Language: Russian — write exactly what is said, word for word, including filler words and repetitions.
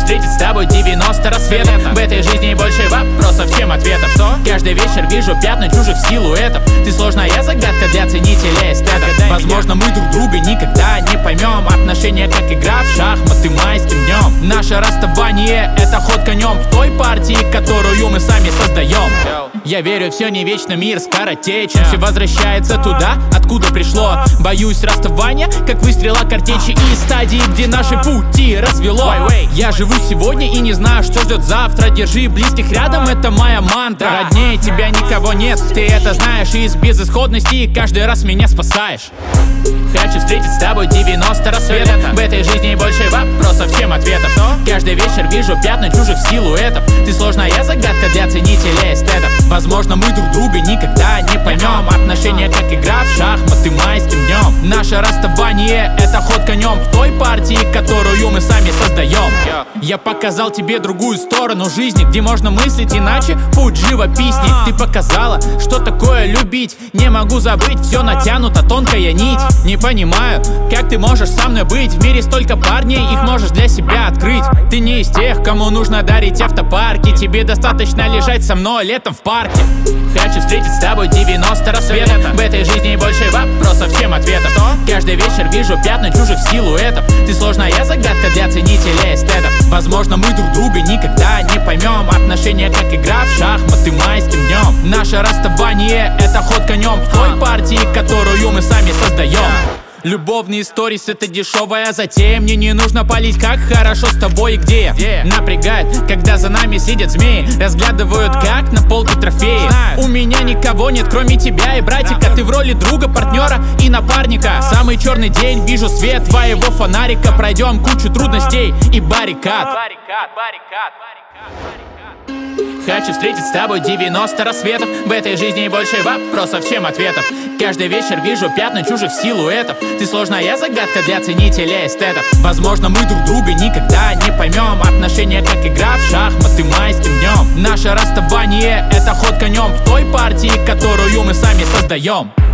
встретить с тобой девяносто рассветов. В этой жизни больше вопросов, чем ответов. Что? Каждый вечер вижу пятна чужих силуэтов. Ты сложная загадка для ценителей эстетов. Возможно, мы друг друга никогда не поймем. Отношения как игра в шахматы майским днем. Наше расставание — это ход конем в той партии, которую мы сами создаем. Я верю, все не вечно, мир скоротечен. Все возвращается туда, откуда пришло. Боюсь расставания, как выстрела картечи, и стадии, где наши пути развело. Я живу сегодня и не знаю, что ждет завтра. Держи близких рядом, это моя мантра. Роднее тебя никого нет, ты это знаешь. И из безысходности каждый раз меня спасаешь. Хочу встретить с тобой девяносто рассветов. В этой жизни больше вопросов, чем ответов. Каждый вечер вижу пятна чужих силуэтов. Ты сложная загадка для ценителей эстетов. Возможно, мы друг друга никогда не поймем. Отношения как игра в шахматы майским днем. Наше расставание — это ход конем в той партии, которую мы сами создаем. Я показал тебе другую сторону жизни, где можно мыслить иначе, путь живописней. Ты показала, что такое любить. Не могу забыть, все натянуто, тонкая нить. Не понимаю, как ты можешь со мной быть. В мире столько парней, их можешь для себя открыть. Ты не из тех, кому нужно дарить автопарки. Тебе достаточно лежать со мной летом в парке. Хочу встретить с тобой девяносто рассветов. В этой жизни больше вопросов, чем ответов. Каждый вечер вижу пятна чужих силуэтов. Ты сложная загадка для ценителей эстетов. Возможно, мы друг друга никогда не поймем. Отношения как игра в шахматы майским днем. Наше расставание — это ход конем в той партии, которую мы сами создаем. Любовные сторис — это дешевая затея. Мне не нужно палить, как хорошо с тобой и где я. Напрягает, когда за нами сидят змеи. Разглядывают, как на полке трофеи. У меня никого нет, кроме тебя и братика. Ты в роли друга, партнера и напарника. Самый черный день, вижу свет твоего фонарика. Пройдем кучу трудностей и баррикад. Хочу встретить с тобой девяносто рассветов. В этой жизни больше вопросов, чем ответов. Каждый вечер вижу пятна чужих силуэтов. Ты сложная загадка для ценителей эстетов. Возможно, мы друг друга никогда не поймем. Отношения как игра в шахматы майским днем. Наше расставание — это ход конем в той партии, которую мы сами создаем.